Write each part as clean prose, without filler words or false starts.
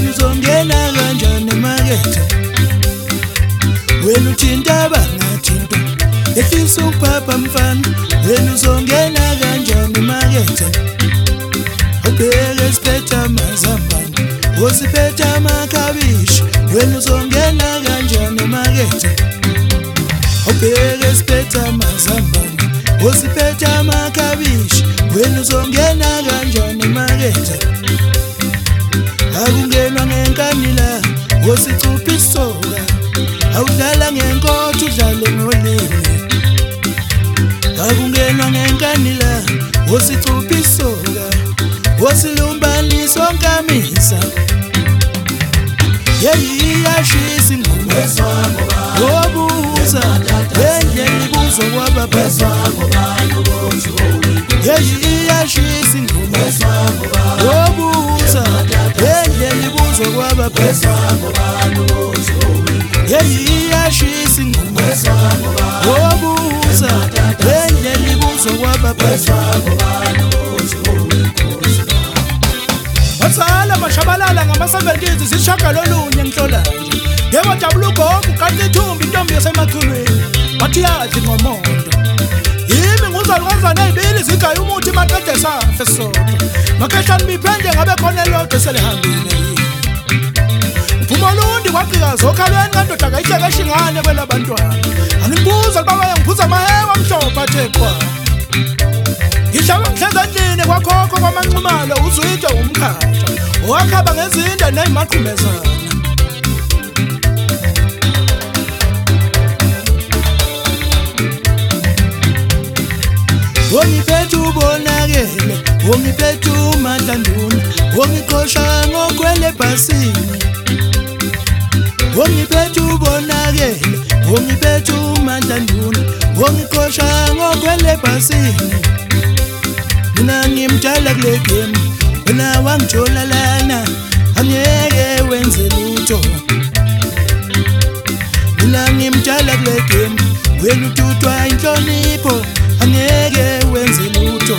wena uzongena kanjani emakethe wena uthinta bangathinto ehlisa uphapha mfana wena uzongena kanjani emakethe ubheke siphethe amazambane usiphethe amakhabishi wena uzongena kanjani emakethe ubheke siphethe amazambane usiphethe amakhabishi wena uzongena kanjani emakethe akungenwa ngenkani la usicupha isoka awudlala ngenkotho udlale ngolimi akungenwa ngenkani la usicupha isoka usilumbanisa onkamisa yeyashisa ingoma wobuza endlela ibuzwa kwabaphathi yeyashisa ingoma wobuza endlela ibuzwa kwabaphathi yeyashisa ingoma wobuza endlela ibuzwa kwabaphathi Wasala mashabalala ngama-70s sishagalolunye ngihlolanje yebo jabula ugogo kanti ithumbi intombi yasemathulweni wathi yadli ngomondo yimi nguzalukazana ey'bili zigaya umuthi maqede safe sodwa makhehlani biphende ngabe khona elodwa selihambile mvumo lundi kwaqikaza okhalweni kandoda kayihlekesha ingane kwela bantwana angibuza libaba ngiphuza amahewa amhlophe athe qwa Ngihlaba ngihleza endlini kwakhokho kwamanxumalo uzwide umkhatsha owakhaba ngezinda ney'maqhumezana Wongiphethe ubonakele wongiphethe uMandlanduna wongiqosha ngokwele bhasini Wongiphethe ubonakele wongiphethe uMandlanduna wongiqosha ngokwele bhasini Mina ngimdala kule game wena wangithola lana angeke wenze lutho Mina ngimdala kule game wena uthuthwa inhlonipho angeke wenze lutho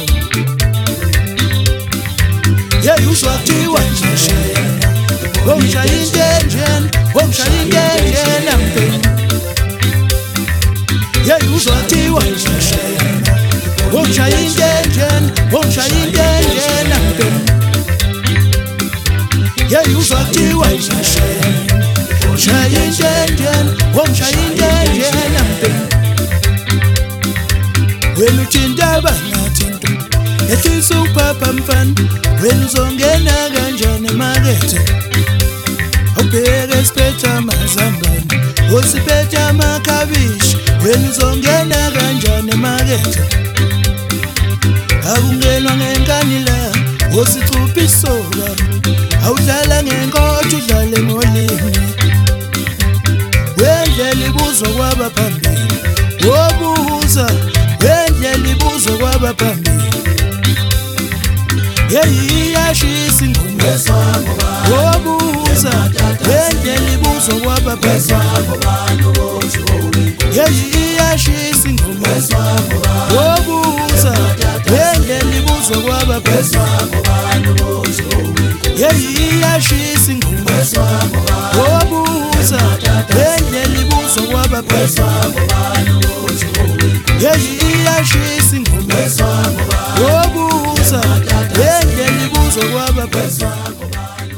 Yeyusho kuthiwa nje wongishaya intenjeni wongishaya intenjeni mpeni Yeyusho kuthiwa nje wongishaya intenjeni wongishaya intenjeni mpeni Yeyusho kuthiwa nje wongishaya intenjeni wongishaya intenjeni mpeni Wena uthinta bangathinto ehlisa uphapha mfana wena uzongena kanjani emakethe ubheke siphethe amazambane usiphethe amakhabishi wena uzongena kanjani emakethe akungenwa ngenkani la usicupha isoka awudlala ngenkotho udlale ngolimi wendlela ibuzwa kwabaphambili wobuza wendlela ibuzwa kwabaphambili yeyashisa ingoma wobuza wendlela ibuzwa kwabaphambili yeyashisa ingoma wobuza wendlela ibuzwa kwabaphambili yeyashisa ingoma wobuza wendlela ibuzwa kwabaphambili yeyashisa ingoma wobuza wendlela ibuzwa kwabaphambili